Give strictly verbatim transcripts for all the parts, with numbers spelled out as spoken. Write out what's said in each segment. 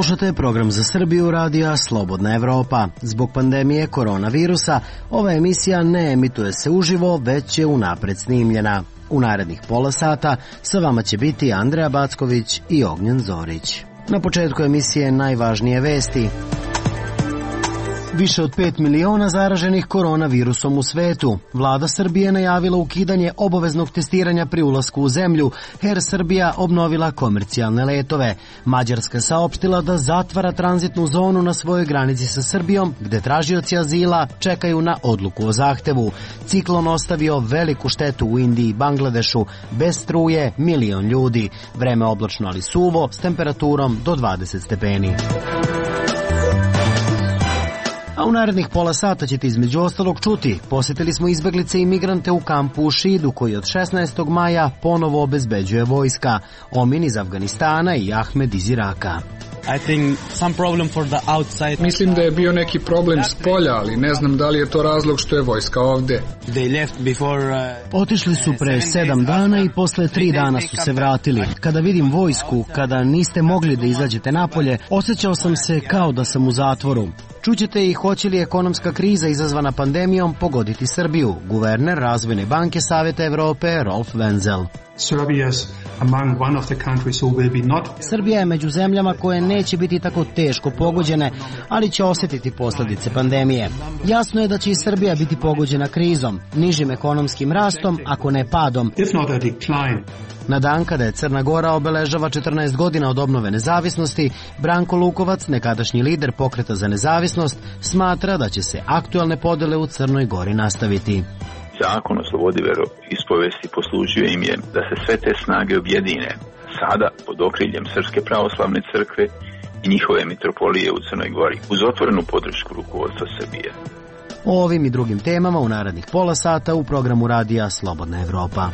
Slušate program za Srbiju radija Slobodna Evropa. Zbog pandemije koronavirusa ova emisija ne emituje se uživo, već je unapred snimljena. U narednih pola sata sa vama će biti Andreja Backović i Ognjen Zorić. Na početku emisije najvažnije vesti. Više od pet miliona zaraženih koronavirusom u svetu. Vlada Srbije najavila ukidanje obaveznog testiranja pri ulasku u zemlju. Air Srbija obnovila komercijalne letove. Mađarska saopštila da zatvara tranzitnu zonu na svojoj granici sa Srbijom, gde tražioci azila čekaju na odluku o zahtevu. Ciklon ostavio veliku štetu u Indiji i Bangladešu. Bez struje milion ljudi. Vreme oblačno ali suvo s temperaturom do dvadeset stepeni. A u narednih pola sata ćete između ostalog čuti. Posjetili smo izbeglice i migrante u kampu u Šidu, koji od šesnaestog maja ponovo obezbeđuje vojska. Omin iz Afganistana i Ahmed iz Iraka. I think some problem for the outside. Mislim da je bio neki problem s polja, ali ne znam da li je to razlog što je vojska ovde. They left before, uh, Otišli su pre sedam dana i posle tri dana su se vratili. Kada vidim vojsku, kada niste mogli da izađete napolje, osjećao sam se kao da sam u zatvoru. Čućete i hoće li ekonomska kriza izazvana pandemijom pogoditi Srbiju. Guverner Razvojne banke Saveta Evrope Rolf Wenzel. Srbija je među zemljama koje neće biti tako teško pogođene, ali će osjetiti posljedice pandemije. Jasno je da će i Srbija biti pogođena krizom, nižim ekonomskim rastom, ako ne padom. Na dan kada je Crna Gora obeležava četrnaest godina od obnove nezavisnosti, Branko Lukovac, nekadašnji lider Pokreta za nezavisnost, smatra da će se aktualne podele u Crnoj Gori nastaviti. Zakon o slobodi veroispovesti poslužio im je da se sve te snage objedine, sada pod okriljem Srpske pravoslavne crkve i njihove mitropolije u Crnoj Gori, uz otvorenu podršku rukovodstva Srbije. O ovim i drugim temama u narednih pola sata u programu radija Slobodna Evropa.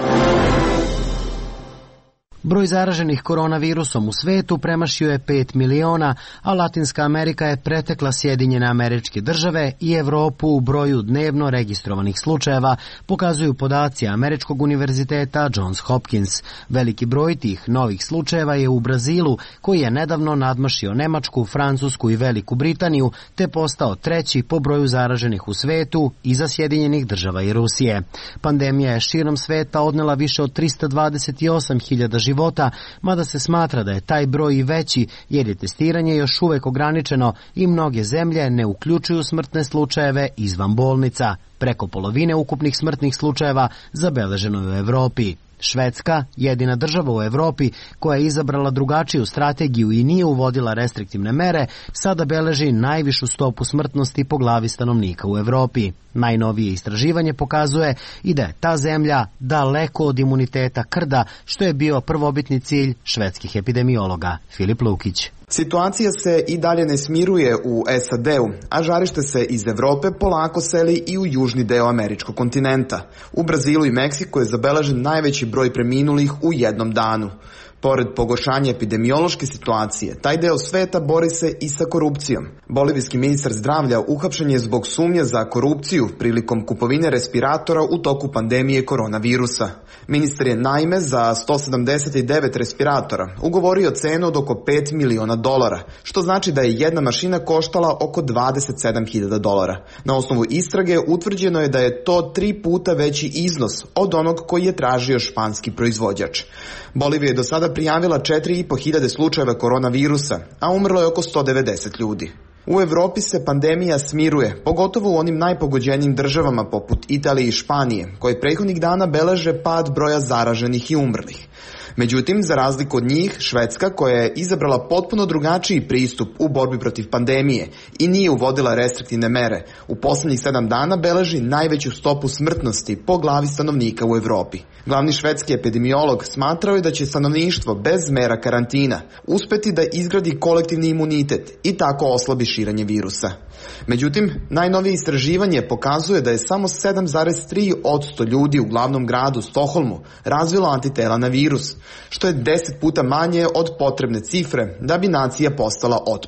Broj zaraženih koronavirusom u svetu premašio je pet miliona, a Latinska Amerika je pretekla Sjedinjene Američke Države i Evropu u broju dnevno registrovanih slučajeva, pokazuju podaci Američkog univerziteta Johns Hopkins. Veliki broj tih novih slučajeva je u Brazilu, koji je nedavno nadmašio Nemačku, Francusku i Veliku Britaniju, te postao treći po broju zaraženih u svetu iza Sjedinjenih Država i Rusije. Pandemija je širom sveta odnela više od trista dvadeset osam hiljada života, života, mada se smatra da je taj broj i veći, jer je testiranje još uvek ograničeno i mnoge zemlje ne uključuju smrtne slučajeve izvan bolnica. Preko polovine ukupnih smrtnih slučajeva zabeleženo je u Evropi. Švedska, jedina država u Evropi koja je izabrala drugačiju strategiju i nije uvodila restriktivne mere, sada beleži najvišu stopu smrtnosti po glavi stanovnika u Evropi. Najnovije istraživanje pokazuje i da je ta zemlja daleko od imuniteta krda, što je bio prvobitni cilj švedskih epidemiologa. Filip Lukić. Situacija se i dalje ne smiruje u S A D-u, a žarište se iz Evrope polako seli i u južni deo američkog kontinenta. U Brazilu i Meksiku je zabeležen najveći broj preminulih u jednom danu. Pored pogoršanja epidemiološke situacije, taj deo sveta bori se i sa korupcijom. Bolivijski ministar zdravlja uhapšen je zbog sumnje za korupciju prilikom kupovine respiratora u toku pandemije koronavirusa. Ministar je naime za sto sedamdeset devet respiratora ugovorio cenu od oko pet miliona dolara, što znači da je jedna mašina koštala oko dvadeset sedam hiljada dolara. Na osnovu istrage utvrđeno je da je to tri puta veći iznos od onog koji je tražio španski proizvođač. Bolivija je do sada prijavila četiri i po hiljade slučajeva koronavirusa, a umrlo je oko sto devedeset ljudi. U Evropi se pandemija smiruje, pogotovo u onim najpogođenijim državama poput Italije i Španije, koje prethodnih dana beleže pad broja zaraženih i umrlih. Međutim, za razliku od njih, Švedska, koja je izabrala potpuno drugačiji pristup u borbi protiv pandemije i nije uvodila restriktivne mere, u poslednjih sedam dana beleži najveću stopu smrtnosti po glavi stanovnika u Evropi. Glavni švedski epidemiolog smatrao je da će stanovništvo bez mera karantina uspeti da izgradi kolektivni imunitet i tako oslabi širenje virusa. Međutim, najnovije istraživanje pokazuje da je samo sedam zarez tri posto ljudi u glavnom gradu Stokholmu razvilo antitela na virus, što je deset puta manje od potrebne cifre da bi nacija postala otporna.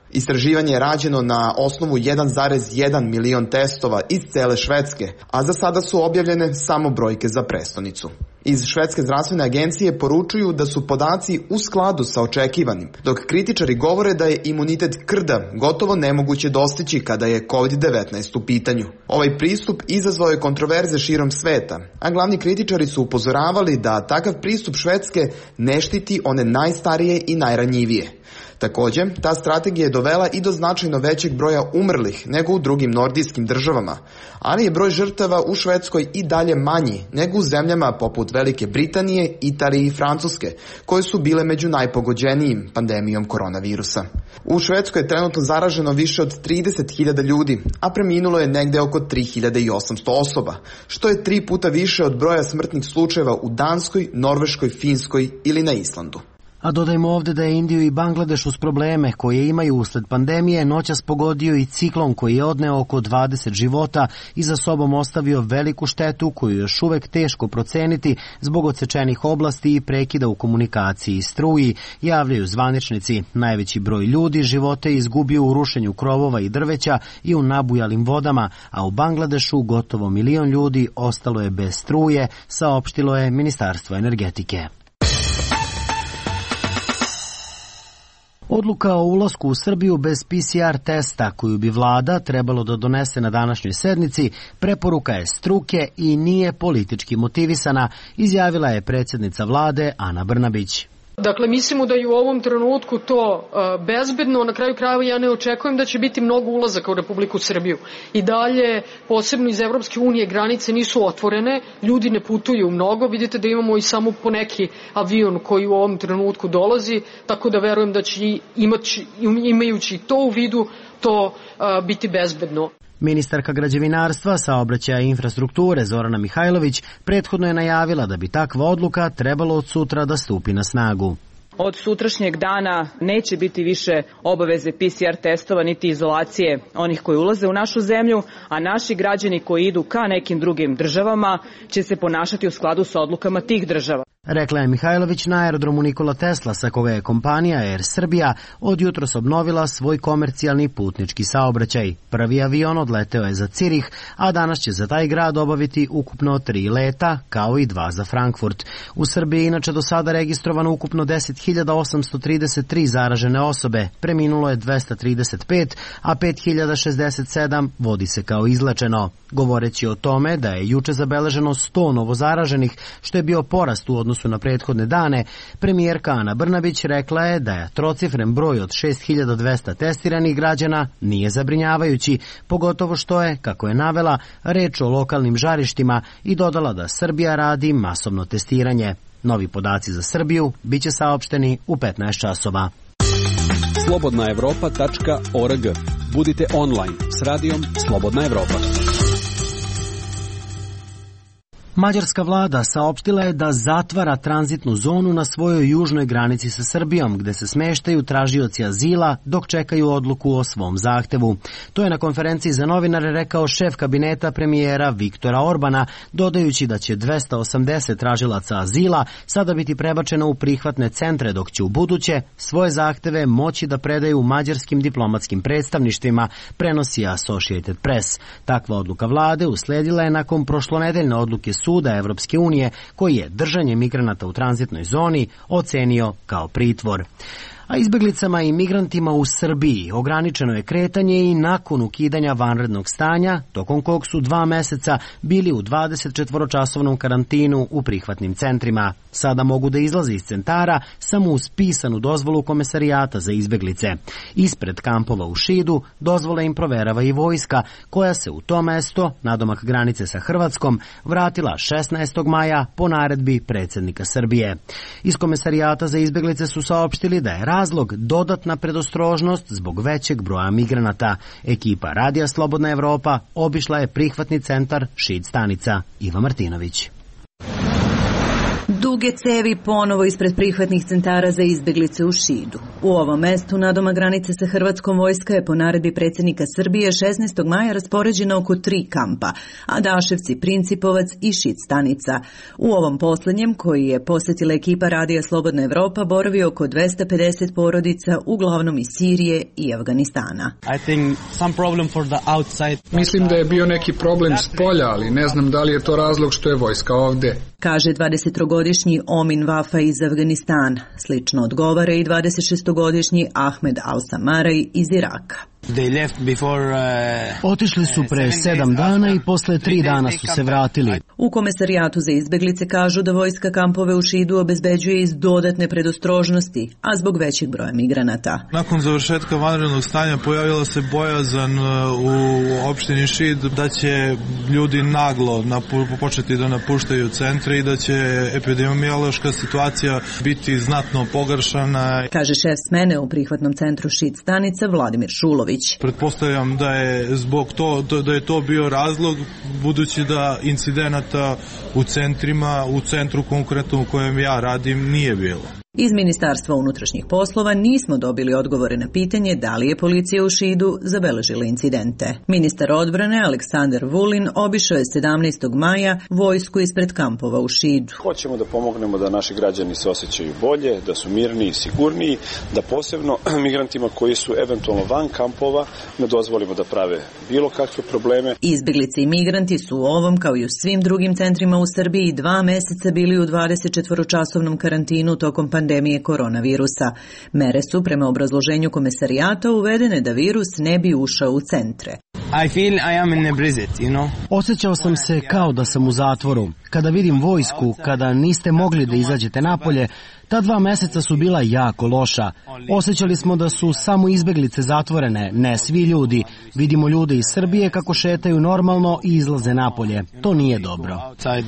Istraživanje je rađeno na osnovu jedan zarez jedan milion testova iz cele Švedske, a za sada su objavljene samo brojke za prestonicu. Iz Švedske zdravstvene agencije poručuju da su podaci u skladu sa očekivanim, dok kritičari govore da je imunitet krda gotovo nemoguće dostići kada je kovid devetnaest u pitanju. Ovaj pristup izazvao je kontroverze širom sveta, a glavni kritičari su upozoravali da takav pristup Švedske ne štiti one najstarije i najranjivije. Takođe, ta strategija je dovela i do značajno većeg broja umrlih nego u drugim nordijskim državama, ali je broj žrtava u Švedskoj i dalje manji nego u zemljama poput Velike Britanije, Italije i Francuske, koje su bile među najpogođenijim pandemijom koronavirusa. U Švedskoj je trenutno zaraženo više od trideset hiljada ljudi, a preminulo je negde oko tri hiljade osamsto osoba, što je tri puta više od broja smrtnih slučajeva u Danskoj, Norveškoj, Finskoj ili na Islandu. A dodajmo ovde da je Indiju i Bangladeš uz probleme koje imaju usled pandemije noćas pogodio i ciklon koji je odneo oko dvadeset života i za sobom ostavio veliku štetu koju je još uvek teško proceniti zbog odsečenih oblasti i prekida u komunikaciji i struji, javljaju zvaničnici. Najveći broj ljudi živote je izgubio u rušenju krovova i drveća i u nabujalim vodama, a u Bangladešu gotovo milion ljudi ostalo je bez struje, saopštilo je Ministarstvo energetike. Odluka o ulasku u Srbiju bez P C R testa koju bi vlada trebalo da donese na današnjoj sednici preporuka je struke i nije politički motivisana, izjavila je predsjednica vlade Ana Brnabić. Dakle, mislimo da je u ovom trenutku to uh, bezbedno, na kraju krajeva ja ne očekujem da će biti mnogo ulazaka u Republiku Srbiju. I dalje, posebno iz Evropske unije, granice nisu otvorene, ljudi ne putuju mnogo, vidite da imamo i samo po neki avion koji u ovom trenutku dolazi, tako da verujem da će imaći, imajući to u vidu, to uh, biti bezbedno. Ministarka građevinarstva, saobraćaja i infrastrukture Zorana Mihajlović prethodno je najavila da bi takva odluka trebalo od sutra da stupi na snagu. Od sutrašnjeg dana neće biti više obaveze P C R testova niti izolacije onih koji ulaze u našu zemlju, a naši građani koji idu ka nekim drugim državama će se ponašati u skladu sa odlukama tih država. Rekla je Mihajlović na aerodromu Nikola Tesla, sa koga je kompanija Air Srbija od jutros obnovila svoj komercijalni putnički saobraćaj. Prvi avion odleteo je za Cirih, a danas će za taj grad obaviti ukupno tri leta, kao i dva za Frankfurt. U Srbiji je inače do sada registrovano ukupno deset hiljada osamsto trideset tri zaražene osobe, preminulo je dvesta trideset pet, a pet hiljada šezdeset sedam vodi se kao izlečeno. Govoreći o tome da je juče zabeleženo sto novozaraženih, što je bio porast u odnosu na prethodne dane, premijerka Ana Brnabić rekla je da je trocifren broj od šest hiljada dvesta testiranih građana nije zabrinjavajući, pogotovo što je, kako je navela, reč o lokalnim žarištima i dodala da Srbija radi masovno testiranje. Novi podaci za Srbiju biće saopšteni u petnaest časova. slobodna evropa tačka org. Budite online s radijom Slobodna Evropa. Mađarska vlada saopštila je da zatvara tranzitnu zonu na svojoj južnoj granici sa Srbijom, gde se smeštaju tražioci azila dok čekaju odluku o svom zahtevu. To je na konferenciji za novinare rekao šef kabineta premijera Viktora Orbana, dodajući da će dvesta osamdeset tražilaca azila sada biti prebačeno u prihvatne centre, dok će u buduće svoje zahteve moći da predaju mađarskim diplomatskim predstavništvima, prenosi Associated Press. Takva odluka vlade usledila je nakon prošlonedeljne odluke Suda Evropske unije, koji je držanje migranata u tranzitnoj zoni ocenio kao pritvor. A izbeglicama i migrantima u Srbiji ograničeno je kretanje i nakon ukidanja vanrednog stanja, tokom kog su dva meseca bili u dvadesetčetvoročasovnom karantinu u prihvatnim centrima. Sada mogu da izlaze iz centara samo uz pisanu dozvolu Komesarijata za izbeglice. Ispred kampova u Šidu dozvole im proverava i vojska, koja se u to mesto, nadomak granice sa Hrvatskom, vratila šesnaestog maja po naredbi predsjednika Srbije. Iz Komesarijata za izbeglice su saopštili da je razlog dodatna predostrožnost zbog većeg broja migranata. Ekipa Radija Slobodna Evropa obišla je prihvatni centar Šid stanica. Iva Martinović. Du duge cevi ponovo ispred prihvatnih centara za izbeglice u Šidu. U ovom mestu, nadoma granice sa Hrvatskom, vojska je po naredbi predsjednika Srbije šesnaestog maja raspoređena oko tri kampa, Adaševci, Principovac i Šid stanica. U ovom posljednjem, koji je posjetila ekipa radija Slobodna Evropa, boravi oko dvesta pedeset porodica, uglavnom iz Sirije i Afganistana. I think some problem for the outside. Mislim da je bio neki problem s polja, ali ne znam da li je to razlog što je vojska ovde, kaže dvadesettrogodišnji Omin Vafa iz Afganistana. Slično odgovara i dvadesetšestogodišnji Ahmed Al-Samaraj iz Iraka. They left before, uh, Otišli su pre sedam dana i posle tri dana su se vratili. U Komesarijatu za izbeglice kažu da vojska kampove u Šidu obezbeđuje iz dodatne predostrožnosti, a zbog većeg broja migranata. Nakon završetka vanrednog stanja pojavila se bojazan u opštini Šid da će ljudi naglo napu, početi da napuštaju centre i da će epidemiološka situacija biti znatno pogoršana, kaže šef smene u prihvatnom centru Šid stanica Vladimir Šulović. Pretpostavljam da je zbog to da je to bio razlog, budući da incidenata u centrima, u centru konkretno u kojem ja radim, nije bilo. Iz Ministarstva unutrašnjih poslova nismo dobili odgovore na pitanje da li je policija u Šidu zabeležila incidente. Ministar odbrane Aleksandar Vulin obišao je sedamnaestog maja vojsku ispred kampova u Šidu. Hoćemo da pomognemo da naši građani se osjećaju bolje, da su mirniji i sigurniji, da posebno migrantima koji su eventualno van kampova ne dozvolimo da prave bilo kakve probleme. Izbeglice i migranti su u ovom, kao i u svim drugim centrima u Srbiji, dva meseca bili u dvadesetčetvoročasovnom karantinu tokom pandemije pandemije koronavirusa. Mere su, prema obrazloženju Komesarijata, uvedene da virus ne bi ušao u centre. I feel I am in a prison, you know. Osjećao sam se kao da sam u zatvoru. Kada vidim vojsku, kada niste mogli da izađete napolje, ta dva meseca su bila jako loša. Osjećali smo da su samo izbeglice zatvorene, ne svi ljudi. Vidimo ljude iz Srbije kako šetaju normalno i izlaze napolje. To nije dobro.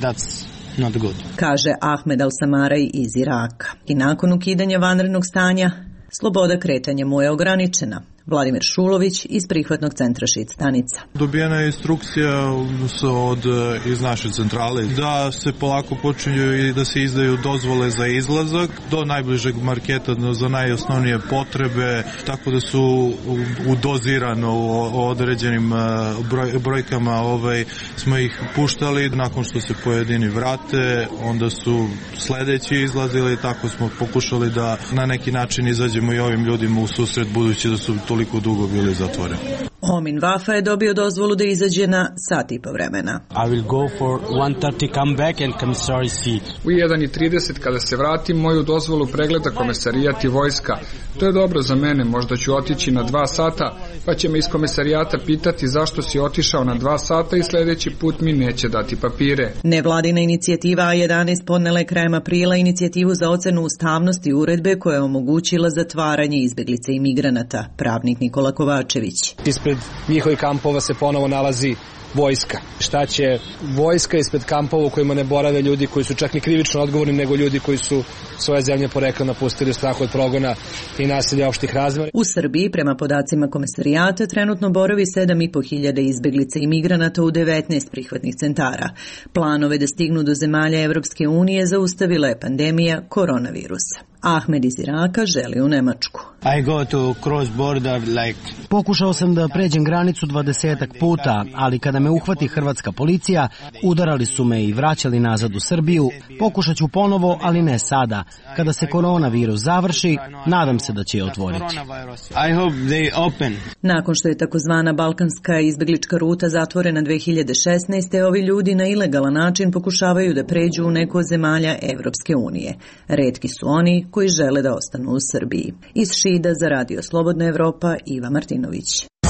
Not good. Kaže Ahmed Al-Samaraj iz Iraka. I nakon ukidanja vanrednog stanja, sloboda kretanja mu je ograničena. Vladimir Šulović iz prihvatnog centra Šid stanica. Dobijena je instrukcija od, iz naše centrale da se polako počinju i da se izdaju dozvole za izlazak do najbližeg marketa za najosnovnije potrebe, tako da su udozirano u određenim broj, brojkama ovaj, smo ih puštali. Nakon što se pojedini vrate, onda su sledeći izlazili, tako smo pokušali da na neki način izađemo i ovim ljudima u susret, budući da su toliko dugo bili zatvoreni. Omin Vafa je dobio dozvolu da izađe na sat i po vremena. I will go for one thirty, come back and commissary see. U jedan i trideset kada se vratim, moju dozvolu pregleda Komesarijat i vojska. To je dobro za mene, možda ću otići na dva sata, pa će me iz Komesarijata pitati zašto si otišao na dva sata i sljedeći put mi neće dati papire. Nevladina inicijativa A jedanaest podnela je krajem aprila inicijativu za ocenu ustavnosti uredbe koja je omogućila zatvaranje izbeglice i migranata, pravnik Nikola Kovačević. Ispred njihovih kampova se ponovo nalazi vojska. Šta će vojska ispred kampova u kojima ne borave ljudi koji su čak ni krivično odgovorni, nego ljudi koji su svoje zemlje porekla napustili u strahu od progona i nasilja opštih razmera. U Srbiji, prema podacima Komesarijata, trenutno boravi sedam i po hiljada izbeglica i migranata u devetnaest prihvatnih centara. Planove da stignu do zemalja Evropske unije zaustavila je pandemija koronavirusa. Ahmed iz Iraka želi u Nemačku. I go to cross border like... Pokušao sam da pređem granicu dvadesetak puta, ali kada me uhvati hrvatska policija, udarali su me i vraćali nazad u Srbiju. Pokušat ću ponovo, ali ne sada. Kada se koronavirus završi, nadam se da će je otvoriti. I hope they open. Nakon što je takozvana balkanska izbeglička ruta zatvorena dve hiljade šesnaeste. ovi ljudi na ilegalan način pokušavaju da pređu u neko od zemalja Evropske unije. Retki su oni koji žele da ostanu u Srbiji. Iz Šida za Radio Slobodna Evropa, Iva Martinović.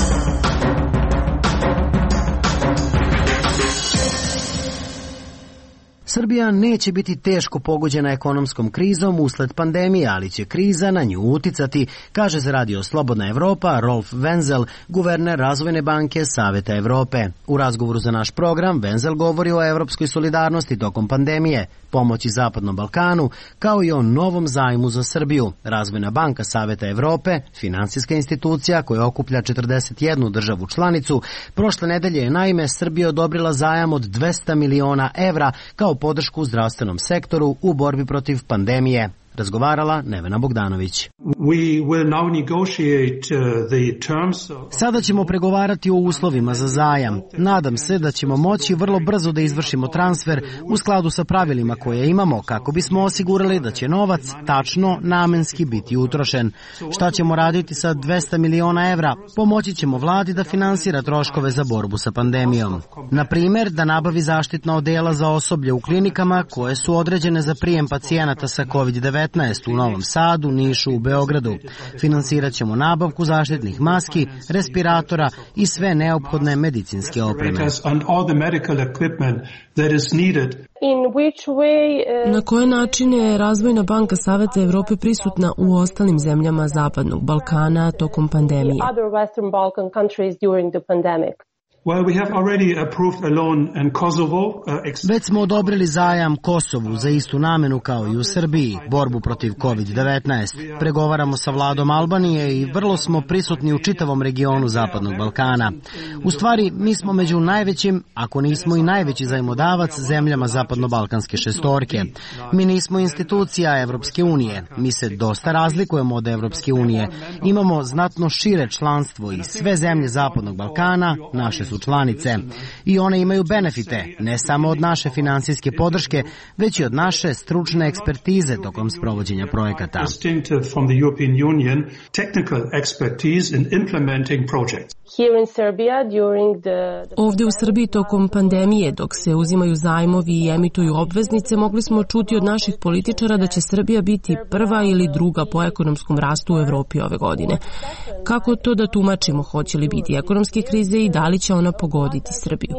Srbija neće biti teško pogođena ekonomskom krizom usled pandemije, ali će kriza na nju uticati, kaže za Radio Slobodna Evropa Rolf Wenzel, guverner Razvojne banke Saveta Evrope. U razgovoru za naš program Wenzel govori o evropskoj solidarnosti tokom pandemije, pomoći Zapadnom Balkanu, kao i o novom zajmu za Srbiju. Razvojna banka Saveta Evrope, finansijska institucija koja okuplja četrdeset jednu državu članicu, prošle nedelje je naime Srbija odobrila zajam od dvesta miliona evra kao pomoć podršku zdravstvenom sektoru u borbi protiv pandemije. Razgovarala Nevena Bogdanović. Sada ćemo pregovarati o uslovima za zajam. Nadam se da ćemo moći vrlo brzo da izvršimo transfer u skladu sa pravilima koje imamo kako bismo osigurali da će novac tačno namenski biti utrošen. Šta ćemo raditi sa dvesta miliona evra? Pomoći ćemo vladi da finansira troškove za borbu sa pandemijom. Na primer, da nabavi zaštitna odela za osoblje u klinikama koje su određene za prijem pacijenata sa kovid devetnaest u Novom Sadu, Nišu, u Beogradu. Finansirat ćemo nabavku zaštitnih maski, respiratora i sve neophodne medicinske opreme. Na koje načine je Razvojna banka Saveta Evrope prisutna u ostalim zemljama Zapadnog Balkana tokom pandemije? Već smo odobrili zajam Kosovu za istu namenu kao i u Srbiji, borbu protiv kovid devetnaest. Pregovaramo sa vladom Albanije i vrlo smo prisutni u čitavom regionu Zapadnog Balkana. U stvari, mi smo među najvećim, ako nismo i najveći zajmodavac, zemljama Zapadno-balkanske šestorke. Mi nismo institucija Evropske unije. Mi se dosta razlikujemo od Evropske unije. Imamo znatno šire članstvo i sve zemlje Zapadnog Balkana naše su članice. I one imaju benefite, ne samo od naše finansijske podrške, već i od naše stručne ekspertize tokom sprovođenja projekata. Ovdje u Srbiji tokom pandemije, dok se uzimaju zajmovi i emituju obveznice, mogli smo čuti od naših političara da će Srbija biti prva ili druga po ekonomskom rastu u Evropi ove godine. Kako to da tumačimo? Hoće li biti ekonomske krize i da li će ona pogoditi Srbiju?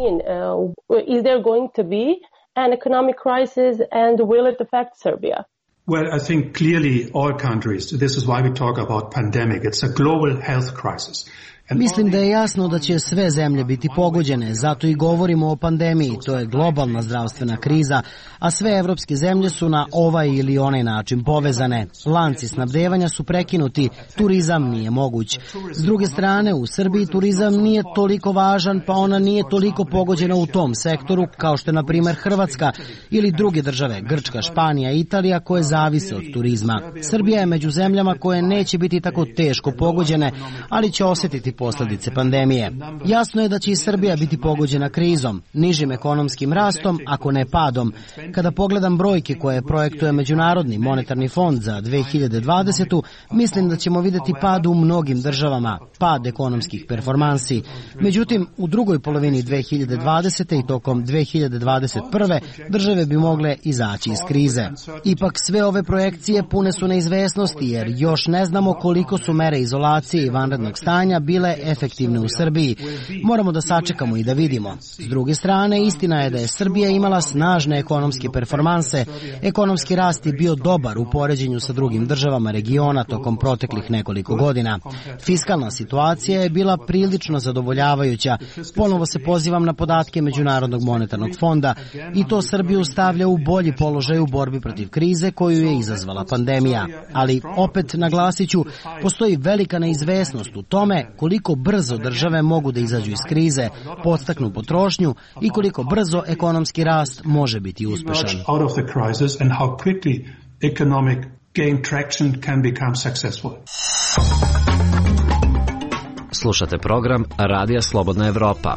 Well, I think clearly all countries, this is why we talk about pandemic, it's a global health crisis. Mislim da je jasno da će sve zemlje biti pogođene, zato i govorimo o pandemiji, to je globalna zdravstvena kriza, a sve evropske zemlje su na ovaj ili onaj način povezane. Lanci snabdevanja su prekinuti, turizam nije moguć. S druge strane, u Srbiji turizam nije toliko važan, pa ona nije toliko pogođena u tom sektoru, kao što je, na primer, Hrvatska ili druge države, Grčka, Španija i Italija, koje zavise od turizma. Srbija je među zemljama koje neće biti tako teško pogođene, ali će osjetiti posljedice pandemije. Jasno je da će i Srbija biti pogođena krizom, nižim ekonomskim rastom, ako ne padom. Kada pogledam brojke koje projektuje Međunarodni monetarni fond za dve hiljade dvadesetu. mislim da ćemo vidjeti pad u mnogim državama, pad ekonomskih performansi. Međutim, u drugoj polovini dve hiljade dvadesete. i tokom dve hiljade dvadeset prve. države bi mogle izaći iz krize. Ipak sve ove projekcije pune su neizvesnosti, jer još ne znamo koliko su mere izolacije i vanrednog stanja bile efektivne u Srbiji. Moramo da sačekamo i da vidimo. S druge strane, istina je da je Srbija imala snažne ekonomske performanse. Ekonomski rast je bio dobar u poređenju sa drugim državama regiona tokom proteklih nekoliko godina. Fiskalna situacija je bila prilično zadovoljavajuća. Ponovo se pozivam na podatke Međunarodnog monetarnog fonda i to Srbiju stavlja u bolji položaj u borbi protiv krize koju je izazvala pandemija. Ali opet naglasit ću, postoji velika neizvesnost u tome koliko brzo države mogu da izađu iz krize, podstaknu potrošnju i koliko brzo ekonomski rast može biti uspešan. Slušate program Radija Slobodna Evropa.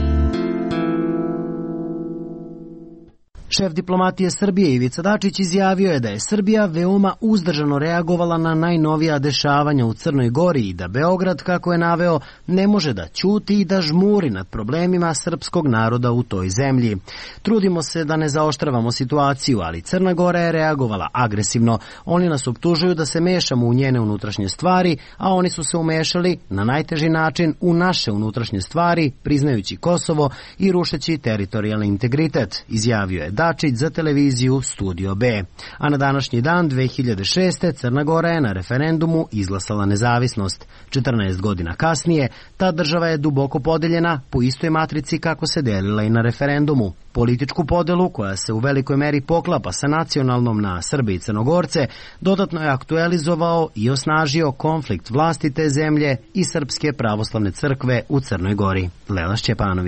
Šef diplomatije Srbije Ivica Dačić izjavio je da je Srbija veoma uzdržano reagovala na najnovija dešavanja u Crnoj Gori i da Beograd, kako je naveo, ne može da ćuti i da žmuri nad problemima srpskog naroda u toj zemlji. Trudimo se da ne zaoštravamo situaciju, ali Crna Gora je reagovala agresivno. Oni nas optužuju da se mešamo u njene unutrašnje stvari, a oni su se umešali na najteži način u naše unutrašnje stvari, priznajući Kosovo i rušeći teritorijalni integritet, izjavio je Dačić za televiziju Studio B. A na današnji dan dve hiljade šeste. Crna Gora je na referendumu izglasala nezavisnost. četrnaest godina kasnije ta država je duboko podeljena po istoj matrici kako se delila i na referendumu. Političku podelu, koja se u velikoj meri poklapa sa nacionalnom na Srbe i Crnogorce, dodatno je aktualizovao i osnažio konflikt vlasti te zemlje i Srpske pravoslavne crkve u Crnoj Gori. Lela Šćepanović.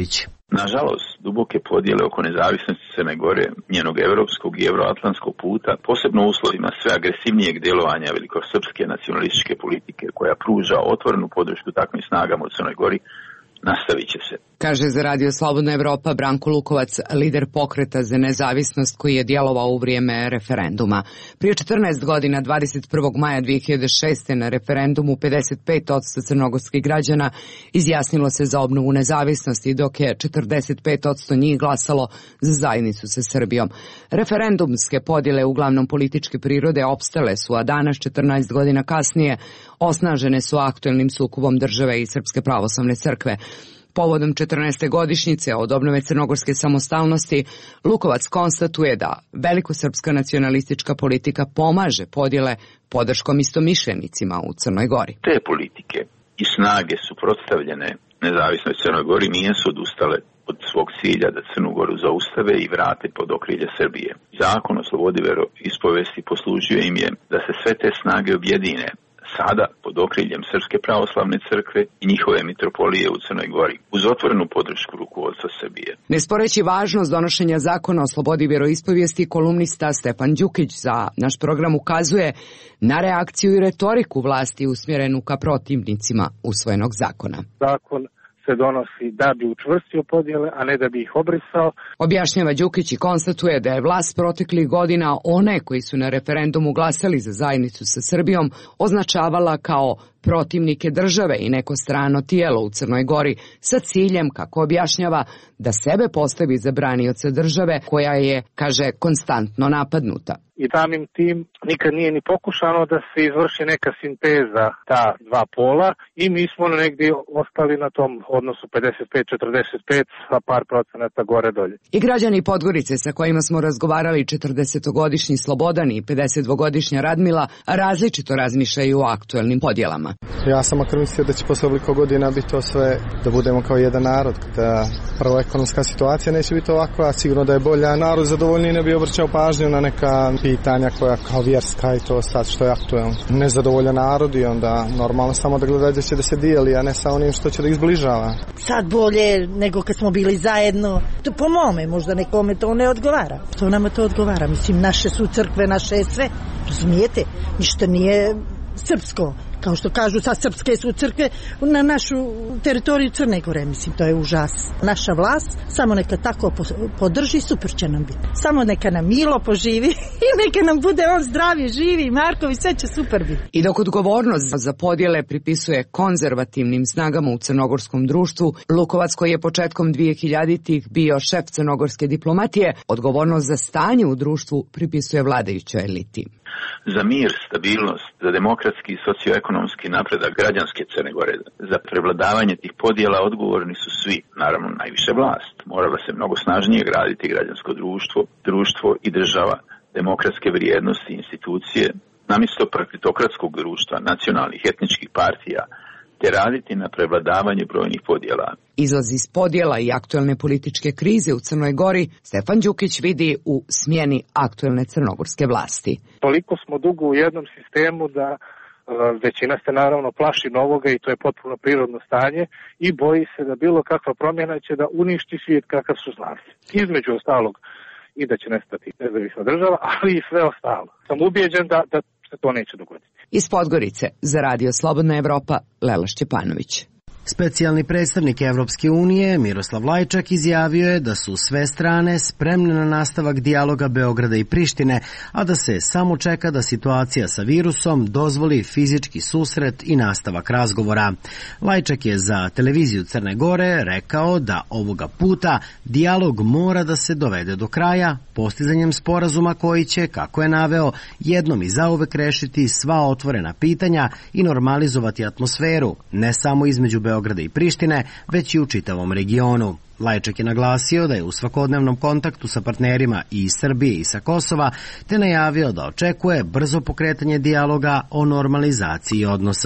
Nažalost, duboke podjele oko nezavisnosti Crne Gore, njenog evropskog i evroatlantskog puta, posebno u uslovima sve agresivnijeg djelovanja velikosrpske nacionalističke politike koja pruža otvorenu podršku takvim snagama u Crnoj Gori, nastavit će se. Kaže za Radio Slobodna Evropa Branko Lukovac, lider pokreta za nezavisnost koji je djelovao u vrijeme referenduma. Prije četrnaest godina, dvadeset prvog maja dve hiljade šeste. na referendumu pedeset pet posto crnogorskih građana izjasnilo se za obnovu nezavisnosti, dok je četrdeset pet posto njih glasalo za zajednicu sa Srbijom. Referendumske podjele, uglavnom političke prirode, opstale su, a danas, četrnaest godina kasnije, osnažene su aktuelnim sukobom države i Srpske pravoslavne crkve. Povodom četrnaeste godišnjice od obnove crnogorske samostalnosti, Lukovac konstatuje da velikosrpska nacionalistička politika pomaže podjele podrškom istomišljenicima u Crnoj Gori. Te politike i snage suprotstavljene nezavisnoj Crnoj Gori nisu odustale od svog cilja da Crnu Goru zaustave i vrate pod okrilje Srbije. Zakon o slobodi veroispovesti poslužio im je da se sve te snage objedine sada pod okriljem Srpske pravoslavne crkve i njihove mitropolije u Crnoj Gori, uz otvorenu podršku rukovodstva Srbije. Ne sporeći važnost donošenja zakona o slobodi vjeroispovijesti, kolumnista Stefan Đukić za naš program ukazuje na reakciju i retoriku vlasti usmjerenu ka protivnicima usvojenog zakona. Zakon se donosi da bi učvrstio podjele, a ne da bi ih obrisao. Objašnjava Đukić i konstatuje da je vlast proteklih godina one koji su na referendumu glasali za zajednicu sa Srbijom označavala kao protivnike države i neko strano tijelo u Crnoj Gori sa ciljem, kako objašnjava, da sebe postavi za branioca države koja je, kaže, konstantno napadnuta. I samim tim nikad nije ni pokušano da se izvrši neka sinteza ta dva pola i mi smo negdje ostali na tom odnosu pedeset pet četrdeset pet sa par procenata gore dolje. I građani Podgorice sa kojima smo razgovarali, četrdesetogodišnji Slobodan i pedesetdvogodišnja Radmila, različito razmišljaju o aktuelnim podjelama. Ja sam makar mislio da će posle ovoliko godina biti to sve, da budemo kao jedan narod, da prvo ekonomska situacija neće biti ovako, a sigurno da je bolja. Narod zadovoljniji ne bi obraćao pažnju na neka pitanja koja kao vjerska i to sad što je aktuelno. Nezadovoljan narod i onda normalno samo da gleda da će da se dijeli, a ne sa onim što će da izbližava. Sad bolje nego kad smo bili zajedno. To po mome, možda nekome to ne odgovara. To nama to odgovara. Mislim, naše su crkve, naše je sve. Razumijete? Ništa nije srpsko. Kao što kažu, sad srpske su crkve na našu teritoriju Crne Gore, mislim, to je užas. Naša vlast samo neka tako podrži, super će nam biti. Samo neka nam Milo poživi i neka nam bude on zdravi, živi, Markovi, sve će super biti. I dok odgovornost za podjele pripisuje konzervativnim snagama u crnogorskom društvu, Lukovac, koji je početkom dvehiljaditih bio šef crnogorske diplomatije, odgovornost za stanje u društvu pripisuje vladajućoj eliti. Za mir, stabilnost, za demokratski i socioekonomski napredak građanske Crne Gore, za prevladavanje tih podjela odgovorni su svi, naravno najviše vlast. Morala se mnogo snažnije graditi građansko društvo, društvo i država, demokratske vrijednosti i institucije, namjesto partitokratskog društva, nacionalnih etničkih partija, te raditi na prevladavanju brojnih podjela. Izlaz iz podjela i aktuelne političke krize u Crnoj Gori Stefan Đukić vidi u smjeni aktuelne crnogorske vlasti. Toliko smo dugo u jednom sistemu da uh, većina se naravno plaši novoga i to je potpuno prirodno stanje i boji se da bilo kakva promjena će da uništi svijet kakav su znali. Između ostalog i da će nestati nezavisna država, ali i sve ostalo. Sam ubijeđen da, da se to neće dogoditi. Iz Podgorice za Radio Slobodna Evropa, Lela Šćepanović. Specijalni predstavnik Evropske unije Miroslav Lajčak izjavio je da su sve strane spremne na nastavak dijaloga Beograda i Prištine, a da se samo čeka da situacija sa virusom dozvoli fizički susret i nastavak razgovora. Lajčak je za televiziju Crne Gore rekao da ovoga puta dijalog mora da se dovede do kraja postizanjem sporazuma koji će, kako je naveo, jednom i zauvek rešiti sva otvorena pitanja i normalizovati atmosferu, ne samo između Beograda i Prištine, već i u čitavom regionu. Lajčak je naglasio da je u svakodnevnom kontaktu sa partnerima i iz Srbije i sa Kosova, te najavio da očekuje brzo pokretanje dijaloga o normalizaciji odnosa.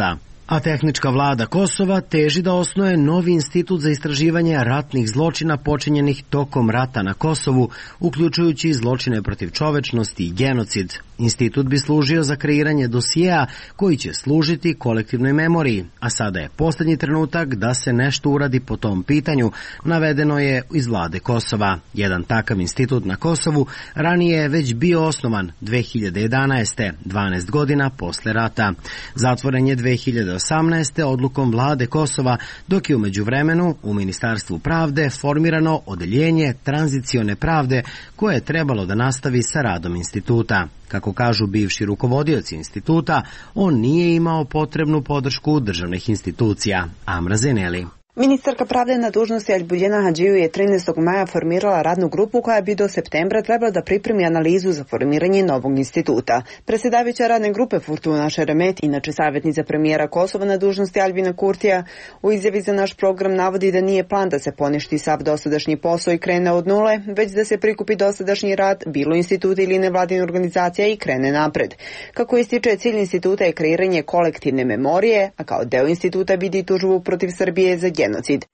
A tehnička vlada Kosova teži da osnuje novi institut za istraživanje ratnih zločina počinjenih tokom rata na Kosovu, uključujući zločine protiv čovečnosti i genocid. Institut bi služio za kreiranje dosijeja koji će služiti kolektivnoj memoriji, a sada je posljednji trenutak da se nešto uradi po tom pitanju, navedeno je iz vlade Kosova. Jedan takav institut na Kosovu ranije je već bio osnovan dve hiljade jedanaeste. dvanaest godina posle rata. Zatvoren je dve hiljade osamnaeste. odlukom vlade Kosova, dok je u međuvremenu u Ministarstvu pravde formirano odeljenje tranzicione pravde koje je trebalo da nastavi sa radom instituta. Kako kažu bivši rukovodioci instituta, on nije imao potrebnu podršku državnih institucija. Amra Zeneli. Ministarka pravde na dužnosti Aljbuljena Hadžiju je trinaestog maja formirala radnu grupu koja bi do septembra trebala da pripremi analizu za formiranje novog instituta. Predsjedavajuća radne grupe Fortuna Šeremet, inače savjetnica premijera Kosova na dužnosti Aljbina Kurtija, u izjavi za naš program navodi da nije plan da se poništi sav dosadašnji posao i krene od nule, već da se prikupi dosadašnji rad, bilo instituta ili nevladine organizacija i krene napred. Kako ističe, cilj instituta je kreiranje kolektivne memorije, a kao deo instituta vidi tužbu protiv Srbije za genocid.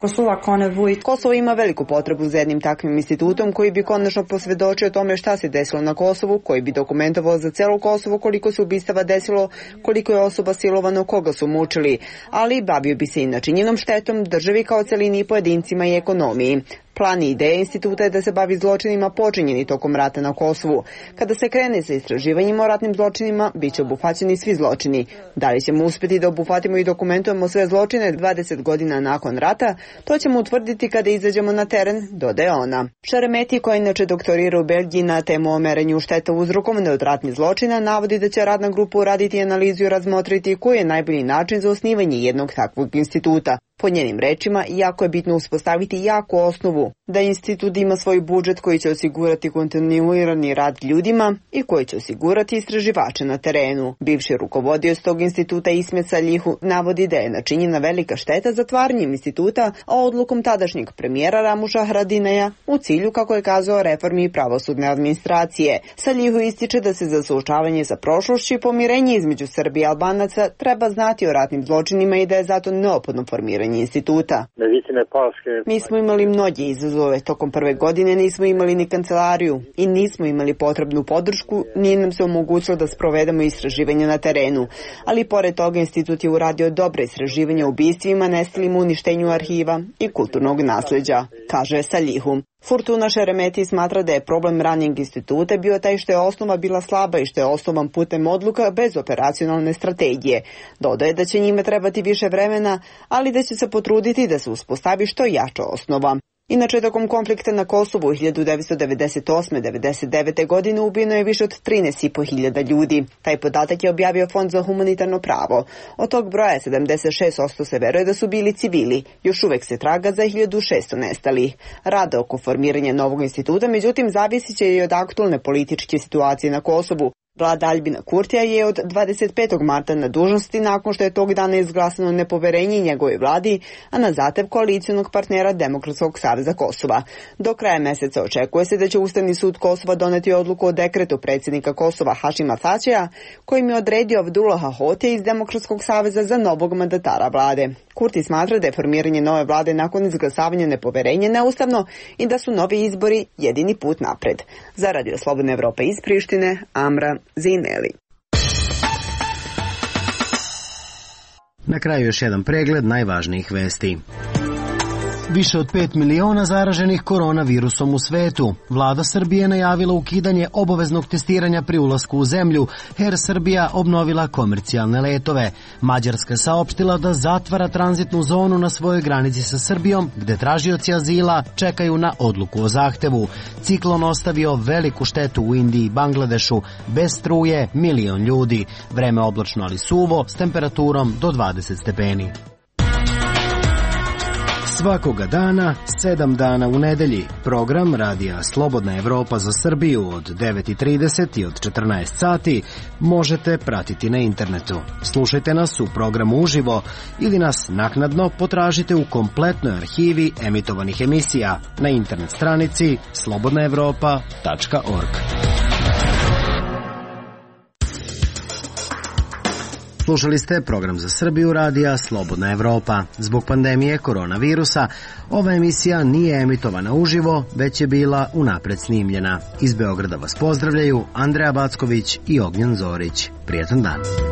Kosovo ima veliku potrebu za jednim takvim institutom koji bi konačno posvjedočio o tome šta se desilo na Kosovu, koji bi dokumentovao za celo Kosovo koliko se ubistava desilo, koliko je osoba silovano, koga su mučili, ali bavio bi se i načinjenom štetom državi kao celini, pojedincima i ekonomiji. Plan i ideja instituta je da se bavi zločinima počinjeni tokom rata na Kosovu. Kada se krene sa istraživanjima o ratnim zločinima, bit će obuhvaćeni svi zločini. Da li ćemo uspjeti da obuhvatimo i dokumentujemo sve zločine dvadeset godina nakon rata, to ćemo utvrditi kada izađemo na teren, dodaje ona. Šeremeti, koja inače doktorira u Belgiji na temu o merenju šteta uzrokovane od ratnih zločina, navodi da će radna grupa uraditi analizu i razmotriti koji je najbolji način za osnivanje jednog takvog instituta. Po njenim rečima, jako je bitno uspostaviti jaku osnovu, da institut ima svoj budžet koji će osigurati kontinuirani rad ljudima i koji će osigurati istraživače na terenu. Bivši rukovodioc tog instituta Ismet Salihu navodi da je načinjena velika šteta zatvaranjem instituta, a odlukom tadašnjeg premijera Ramuša Haradinaja u cilju, kako je kazao, reformi pravosudne administracije. Salihu ističe da se za suočavanje sa prošlošću i pomirenje između Srbije i Albanaca treba znati o ratnim zločinima i da je zato neophodno formiranje instituta. Mi smo imali mnoge izazove. Tokom prve godine nismo imali ni kancelariju i nismo imali potrebnu podršku, nije nam se omogućilo da sprovedemo istraživanje na terenu. Ali pored toga institut je uradio dobre istraživanja o ubistvima, nestalim, uništenju arhiva i kulturnog nasleđa, kaže Salihu. Fortuna Šeremeti smatra da je problem ranijeg instituta bio taj što je osnova bila slaba i što je osnovan putem odluka bez operacionalne strategije. Dodaje da će njime trebati više vremena, ali da će se potruditi da se uspostavi što jača osnova. Inače, tokom konflikta na Kosovu hiljadu devetsto devedeset osme do devedeset devete. godine ubijeno je više od trinaest i po hiljada ljudi. Taj podatak je objavio Fond za humanitarno pravo. Od tog broja sedamdeset šest posto se veruje da su bili civili. Još uvek se traga za hiljadu šesto nestalih. Rada oko formiranja novog instituta, međutim, zavisit će i od aktualne političke situacije na Kosovu. Vlada Aljbina Kurtija je od dvadeset petog marta na dužnosti nakon što je tog dana izglasano nepoverenje njegovoj vladi, a na zahtev koalicijonog partnera Demokratskog saveza Kosova. Do kraja meseca očekuje se da će Ustavni sud Kosova doneti odluku o dekretu predsjednika Kosova Hašima Tačija, kojim je odredio Abdullaha Hotija iz Demokratskog saveza za novog mandatara vlade. Kurti smatra da je formiranje nove vlade nakon izglasavanja nepoverenja neustavno i da su novi izbori jedini put napred. Za Radio Slobodna Evropa iz Prištine, Amra Zineli. Na kraju još jedan pregled najvažnijih vesti. Više od pet miliona zaraženih koronavirusom u svetu. Vlada Srbije najavila ukidanje obaveznog testiranja pri ulasku u zemlju. Air Srbija obnovila komercijalne letove. Mađarska saopštila da zatvara tranzitnu zonu na svojoj granici sa Srbijom, gde tražioci azila čekaju na odluku o zahtevu. Ciklon ostavio veliku štetu u Indiji i Bangladešu. Bez struje milion ljudi. Vreme oblačno ali suvo s temperaturom do dvadeset stepeni. Svakoga dana, sedam dana u nedelji. Program Radija Slobodna Evropa za Srbiju od devet i trideset i od četrnaest sati možete pratiti na internetu. Slušajte nas u programu uživo ili nas naknadno potražite u kompletnoj arhivi emitovanih emisija na internet stranici slobodna evropa tačka org. Slušali ste program za Srbiju radija Slobodna Evropa. Zbog pandemije koronavirusa ova emisija nije emitovana uživo, već je bila unapred snimljena. Iz Beograda vas pozdravljaju Andreja Backović i Ognjen Zorić. Prijetan dan.